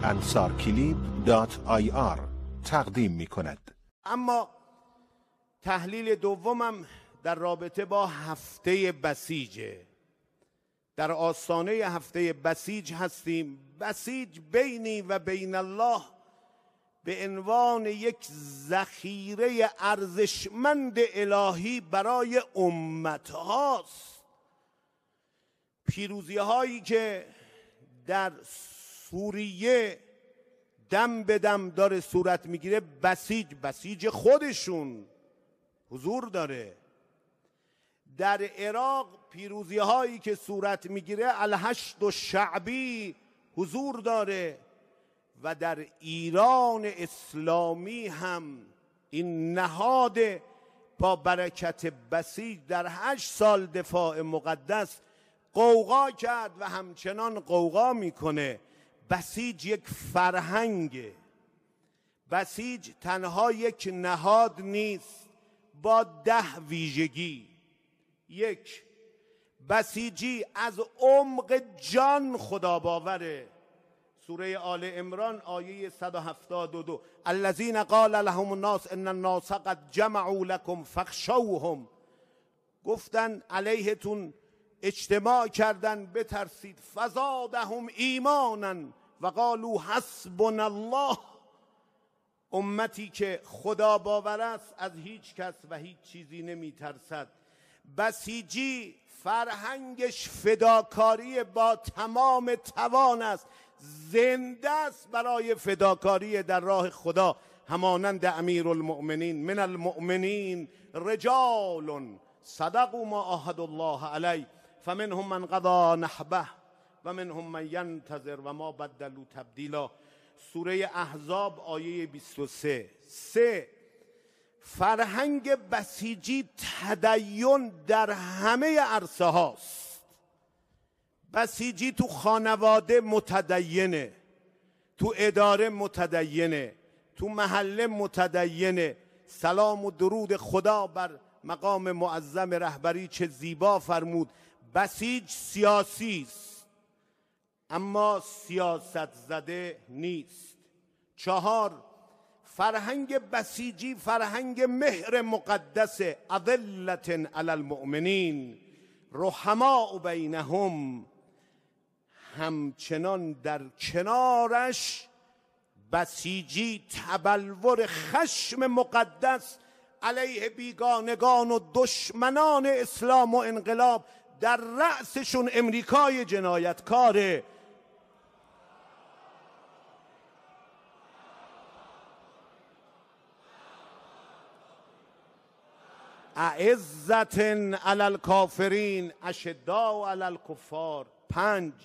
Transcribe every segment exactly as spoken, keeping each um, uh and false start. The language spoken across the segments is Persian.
انصارکلیپ دات آی آر تقدیم می کند. اما تحلیل دومم در رابطه با هفته بسیجه. در آستانه هفته بسیج هستیم. بسیج بینی و بین الله به عنوان یک ذخیره ارزشمند الهی برای امت هاست. پیروزی هایی که در سوریه دم به دم داره صورت میگیره، بسیج بسیج خودشون حضور داره. در عراق پیروزی هایی که صورت میگیره الهشت و شعبی حضور داره و در ایران اسلامی هم این نهاد با برکت بسیج در هشت سال دفاع مقدس قوقا کرد و همچنان قوقا میکنه. بسیج یک فرهنگه. بسیج تنها یک نهاد نیست با ده ویژگی. یک، بسیجی از عمق جان خدا باوره. سوره آل عمران آیه صد و هفتاد و دو الذین قال لهم الناس ان الناس قد جمعوا لكم فاخشوهم، گفتن علیهتون اجتماع کردن بترسید. فزادهم ایمانا و قالوا حسبنا الله. امتی که خدا باور است از هیچ کس و هیچ چیزی نمی ترسد. بسیجی فرهنگش فداکاری با تمام توان است، زنده است برای فداکاری در راه خدا، همانند امیر المؤمنین من المؤمنین رجال صدقوا ما عاهدوا الله علیه فمنهم من قضى نحبه و منهم من ینتظر و ما بدلوا تبدیلا. سوره احزاب آیه بیست و سه. سه، فرهنگ بسیجی تدین در همه عرصه هاست. بسیجی تو خانواده متدینه، تو اداره متدینه، تو محله متدینه. سلام و درود خدا بر مقام معظم رهبری چه زیبا فرمود. بسیج سیاسی است اما سیاست زده نیست. چهار، فرهنگ بسیجی فرهنگ مهر مقدس. اذلة علی المؤمنین رحماء بینهم. همچنان در کنارش بسیجی تبلور خشم مقدس علیه بیگانگان و دشمنان اسلام و انقلاب، در رأسشون امریکای جنایتکاره. اعزة علی الکافرین اشداء علی الکفار. پنج،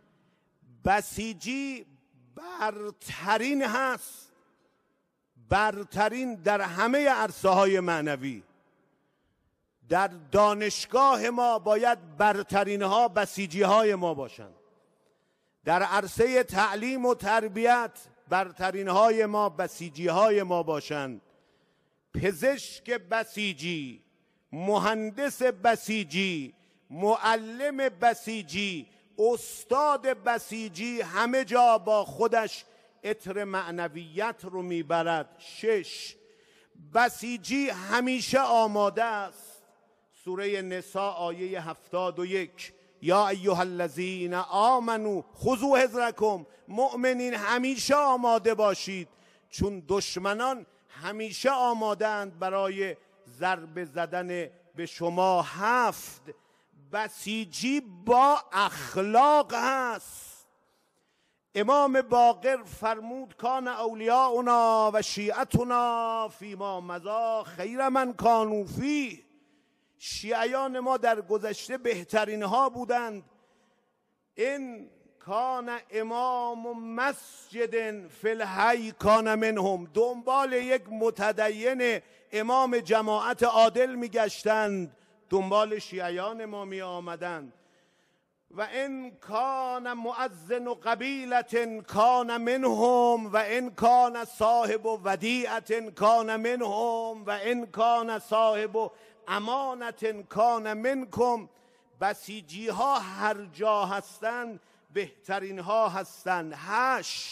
بسیجی برترین هست، برترین در همه عرصه های معنوی. در دانشگاه ما باید برترین ها بسیجی های ما باشند. در عرصه تعلیم و تربیت برترین های ما بسیجی های ما باشند. پزشک بسیجی، مهندس بسیجی، معلم بسیجی، استاد بسیجی همه جا با خودش عطر معنویت رو میبرد. شش، بسیجی همیشه آماده است. سوره نساء آیه هفتاد و یک یا ایها الذین آمنوا خذوا حذرکم. مؤمنین همیشه آماده باشید، چون دشمنان همیشه آمادند برای ضربه زدن به شما. هفت، بسیجی با اخلاق هست. امام باقر فرمود کان اولیاؤنا و شیعتنا فیما مضی خیر من کانوا فیه. شیعیان ما در گذشته بهترین ها بودند. این کان امام مسجد فی الحی کان منهم. دنبال یک متدین امام جماعت عادل میگشتند، دنبال شیعیان ما می آمدند. و ان کان مؤذن قبیلة کان منهم و ان کان صاحب ودیعة کان منهم و ان کان صاحب امانة کان منکم. بسیجی ها هر جا هستند بهترین ها هستند. هشت،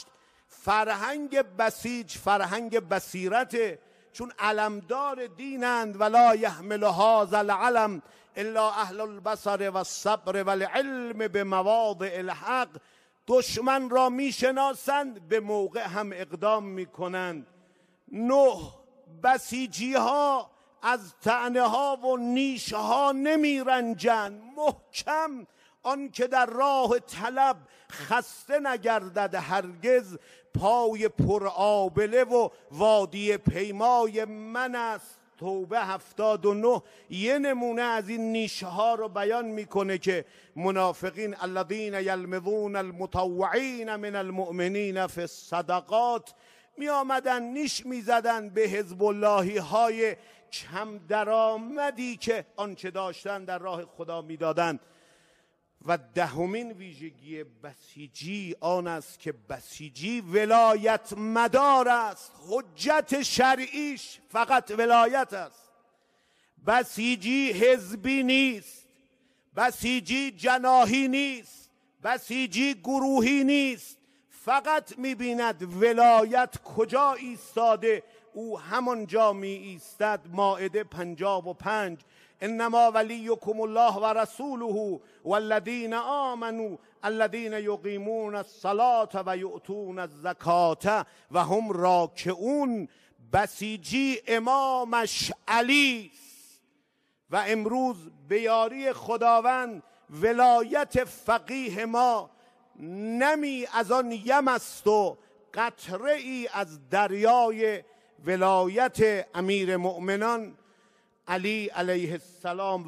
فرهنگ بسیج فرهنگ بصیرته، چون علمدار دینند. ولا یحمل هذا العلم الا اهل البصر و الصبر و العلم به مواضع الحق. دشمن را میشناسند، به موقع هم اقدام میکنند. نه، بسیجی ها از طعنه ها و نیش ها نمی رنجند. محکم آن که در راه طلب خسته نگردد هرگز، پای پر آبله و وادی پیمای من است. توبه هفتاد و نه یه نمونه از این نیشه ها رو بیان میکنه که منافقین الذین یلمزون المطوعین من المؤمنین فی الصدقات می آمدن نیش می زدن به حزب اللهی های کم درآمدی که آنچه داشتن در راه خدا می دادن. و دهمین ویژگی بسیجی آن است که بسیجی ولایت مدار است. حجت شرعیش فقط ولایت است. بسیجی حزبی نیست، بسیجی جناحی نیست، بسیجی گروهی نیست. فقط می‌بیند ولایت کجا ایستاده، او همانجا می ایستد. مائده پنجاه و پنج. انما ولیکم الله و رسوله والذین آمنوا الذین یقیمون الصلاة و یؤتون الزکاة و هم راکعون. بسیجی امامش علی است و امروز به یاری خداوند ولایت فقیه ما نمی از آن یم است و قطره ای از دریای ولایت امیر مؤمنان علی علیه السلام.